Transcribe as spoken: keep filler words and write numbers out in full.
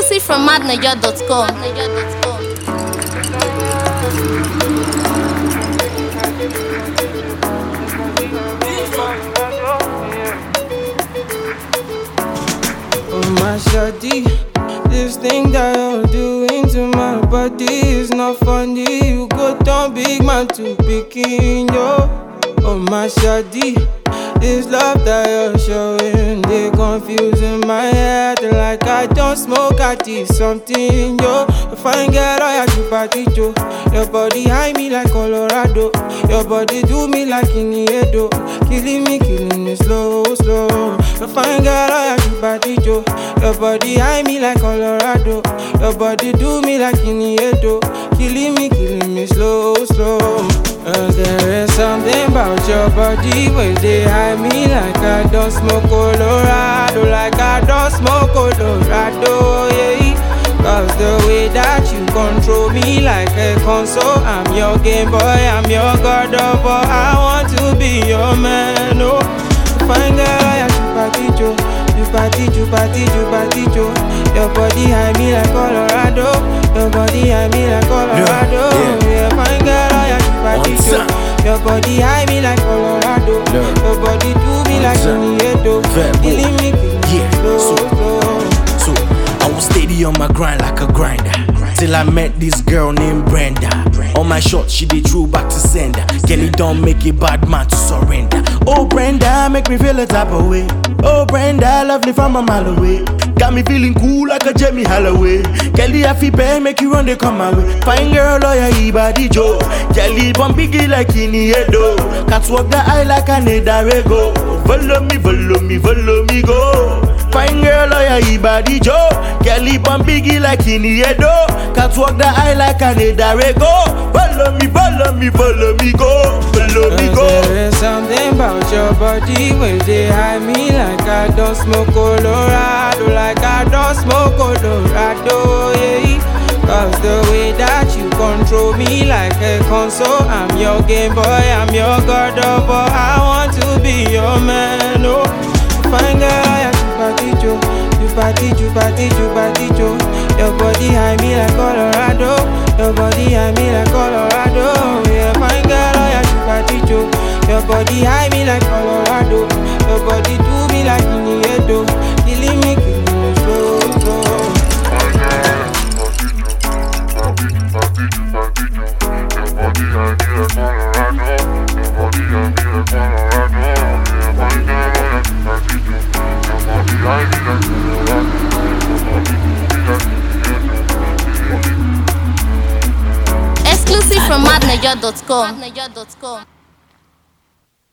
Exclusive from mad naija dot com. Oh my shawty, this thing that you're doing to my body is not funny. You go down big man to picking yo. Oh my shawty, this love that you're showing, they confusing my head like I don't smoke, I did something yo. You fine girl, I have to party yo. Your body high me like Colorado. Your body do me like Iniedo. Killing me, killing me slow, slow. You fine girl, I have to party yo. Your body high me like Colorado. Your body do me like Iniedo. Killing me, killing me slow, slow. Cause there is something about your body where they hide me like I don't smoke Colorado, like I don't smoke Colorado, yeah. Cause the way that you control me like a console, I'm your Game Boy, I'm your God of War. I want to be your man, oh. Fine girl, I have to party, Joe. You party, you party, you party, Joe. Your body hide me like Colorado. Your body hide me like Colorado. Yeah, yeah. Fine girl, I have to party, Joe. Your body high me like Colorado. Yeah. Your body do me like Iniedo. Killing me, killing me, yeah. slow, so, slow. So, I was steady on my grind like a grinder till I met this girl named Brenda. On my shot, she did true back to sender. Kelly don't make a bad man to surrender. Oh Brenda, make me feel a type of way. Oh Brenda, lovely from a mile away. Got me feeling cool like a Jamie Holloway. Kelly, I feel pain, make you run, they come my way. Fine girl, lawyer, Ibadi Joe. Kelly, bomb biggie like Iniedo. Can't walk the eye like a Nedarego. Follow me, follow me, follow me, go. Fine girl, lawyer, Ibadi Joe. Kelly, bomb biggie like Iniedo. Can't walk the eye like a Nedarego. Follow me, follow me, follow me, go. Follow me, go. There is something about your body where they hide me like I don't smoke Colorado, like I don't smoke Colorado, yeah. Cause the way that you control me like a console, I'm your Game Boy, I'm your God of War. I want to be your man, oh. Fine girl, I have to party, Joe. You party, you party, you party, Joe. Your body high me like Colorado. Your body high me like Colorado, yeah. Fine girl, I have to party, Joe. Your body high me like Colorado. Your body do me like Iniedo. Killing me, killing me slow, slow. Exclusive from mad naija dot com.